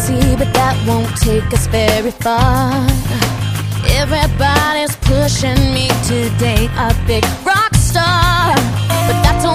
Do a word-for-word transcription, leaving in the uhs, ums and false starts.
see, but that won't take us very far. Everybody's pushing me to date a big rock star, but that's